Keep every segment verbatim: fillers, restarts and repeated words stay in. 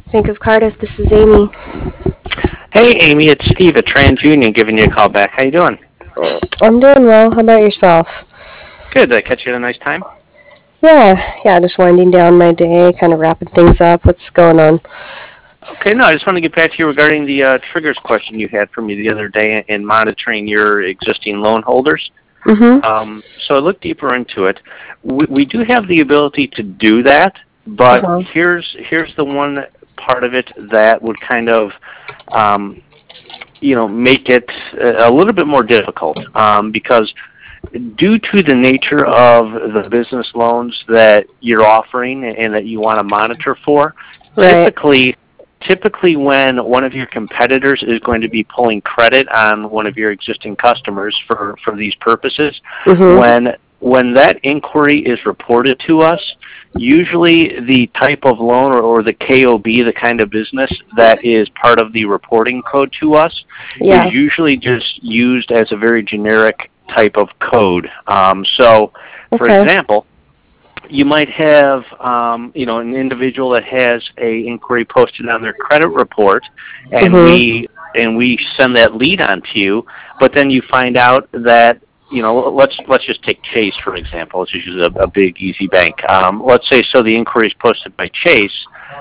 Bank of Cardiff, this is Amy. Hey, Amy, it's Steve at TransUnion giving you a call back. How you doing? I'm doing well. How about yourself? Good. Did I catch you at a nice time? Yeah, yeah, just winding down my day, kind of wrapping things up. What's going on? Okay, no, I just want to get back to you regarding the uh, triggers question you had for me the other day in monitoring your existing loan holders. Mm-hmm. Um, so I looked deeper into it. We, we do have the ability to do that, but Uh-huh. here's here's the one part of it that would kind of, um, you know, make it a little bit more difficult um, because due to the nature of the business loans that you're offering and that you want to monitor for, Right. typically typically when one of your competitors is going to be pulling credit on one of your existing customers for, for these purposes, Mm-hmm. when when that inquiry is reported to us, usually the type of loan or, or the K O B, the kind of business that is part of the reporting code to us, Yeah. is usually just used as a very generic type of code. Um, so, for Okay. example, you might have, um, you know, an individual that has a inquiry posted on their credit report, and Mm-hmm. we and we send that lead on to you, but then you find out that, you know, let's let's just take Chase for example. Let's just use a, a big easy bank. Um, let's say so the inquiry is posted by Chase,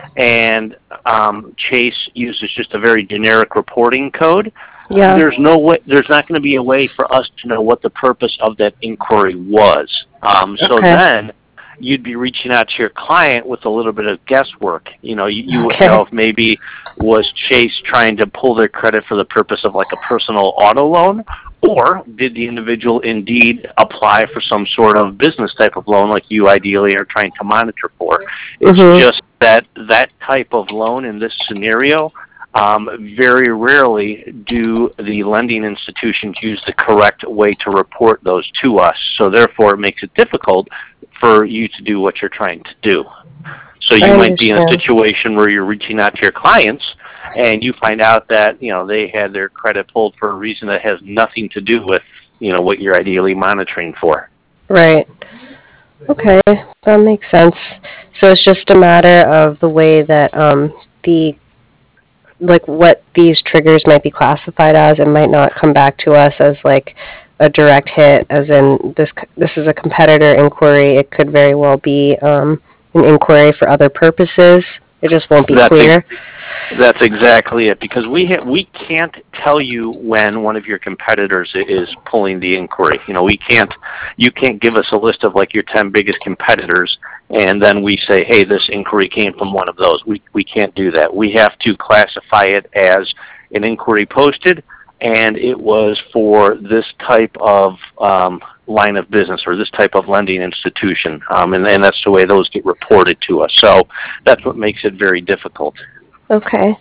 and um, Chase uses just a very generic reporting code. Yeah. There's no way. There's not going to be a way for us to know what the purpose of that inquiry was. Um, so Okay. then you'd be reaching out to your client with a little bit of guesswork. You know, you, you wouldn't know Okay. if maybe was Chase trying to pull their credit for the purpose of like a personal auto loan, or did the individual indeed apply for some sort of business type of loan like you ideally are trying to monitor for. It's Mm-hmm. just that that type of loan in this scenario, um, very rarely do the lending institutions use the correct way to report those to us. So therefore, it makes it difficult for you to do what you're trying to do. So I you might be in a understand. situation where you're reaching out to your clients and you find out that, you know, they had their credit pulled for a reason that has nothing to do with, you know, what you're ideally monitoring for. Right. Okay, that makes sense. So it's just a matter of the way that um the like what these triggers might be classified as. It might not come back to us as like a direct hit, as in this this is a competitor inquiry. It could very well be um, an inquiry for other purposes. It just won't be That's clear. That's exactly it, because we ha- we can't tell you when one of your competitors is pulling the inquiry. You know, we can't. You can't give us a list of like your ten biggest competitors, and then we say, hey, this inquiry came from one of those. We we can't do that. We have to classify it as an inquiry posted, and it was for this type of um, line of business or this type of lending institution, um, and, and that's the way those get reported to us. So that's what makes it very difficult. Okay.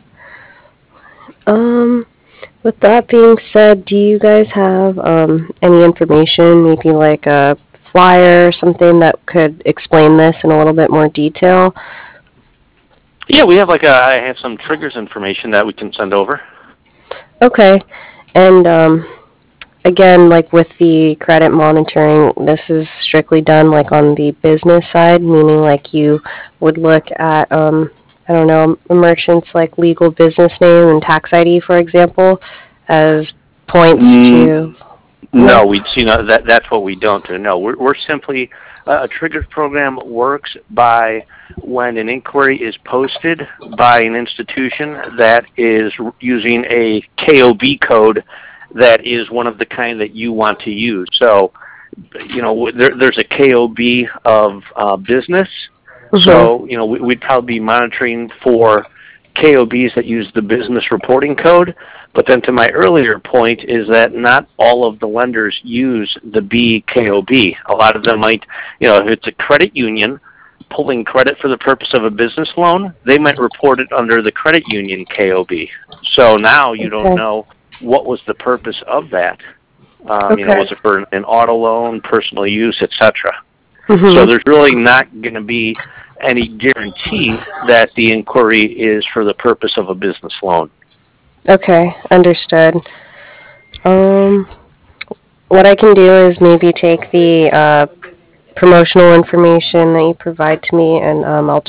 Um, with that being said, do you guys have um, any information, maybe like a flyer or something that could explain this in a little bit more detail? Yeah, we have like a, I have some triggers information that we can send over. Okay. And um, again, like with the credit monitoring, this is strictly done like on the business side, meaning like you would look at, um, I don't know, a merchant's like legal business name and tax I D, for example, as points Mm, to, no? no, we see no, that that's what we don't do. No, we're we're simply uh, a triggers program works by when an inquiry is posted by an institution that is using a K O B code that is one of the kind that you want to use. So, you know, there, there's a K O B of uh, business. Mm-hmm. So, you know, we, we'd probably be monitoring for K O Bs that use the business reporting code. But then to my earlier point is that not all of the lenders use the B K O B. A lot of them might, you know, if it's a credit union pulling credit for the purpose of a business loan, they might report it under the credit union K O B. So now you don't Okay. know what was the purpose of that. Um, you know, Okay. was it for an auto loan, personal use, et cetera. So Mm-hmm. there's really not going to be any guarantee that the inquiry is for the purpose of a business loan. Okay. Understood. Um, what I can do is maybe take the uh, promotional information that you provide to me, and um, I'll just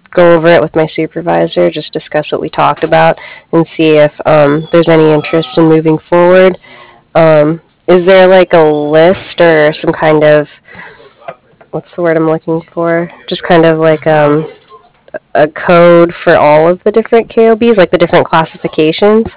go over it with my supervisor, just discuss what we talked about, and see if um, there's any interest in moving forward. Um, is there like a list or some kind of, what's the word I'm looking for? Just kind of like um, a code for all of the different K O Bs, like the different classifications?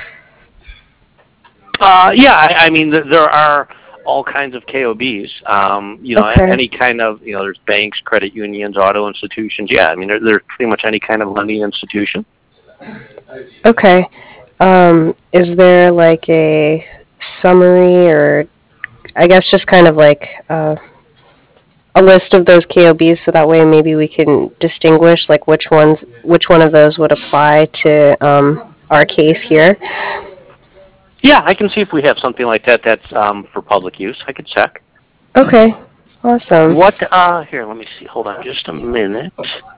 Uh, yeah, I, I mean, th- there are all kinds of K O Bs. Um, you know, Okay. any kind of, you know, there's banks, credit unions, auto institutions. Yeah, I mean, there, there's pretty much any kind of lending institution. Okay. Um, is there like a summary, or I guess just kind of like uh, a list of those K O Bs, so that way maybe we can distinguish like which ones, which one of those would apply to um, our case here? Yeah, I can see if we have something like that that's um, for public use. I could check. Okay. Awesome. What, uh, here, let me see. Hold on just a minute.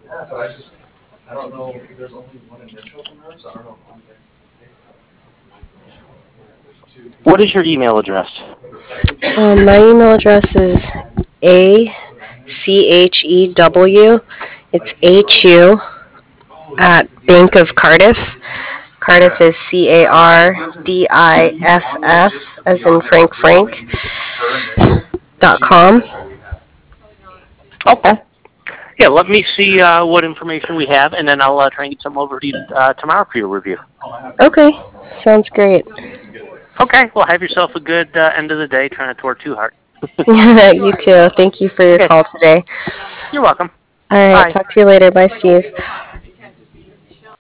What is your email address? Um, my email address is A C H E W. It's H U at Bank of Cardiff. Cardiff is C A R D I F F, as in Frank Frank, dot com. Okay. Yeah, let me see uh, what information we have, and then I'll uh, try and get some over to you uh, tomorrow for your review. Okay, sounds great. Okay, well, have yourself a good uh, end of the day. Try not to work too hard. You too. Thank you for your Okay. call today. You're welcome. All right, Bye. talk to you later. Bye, Steve.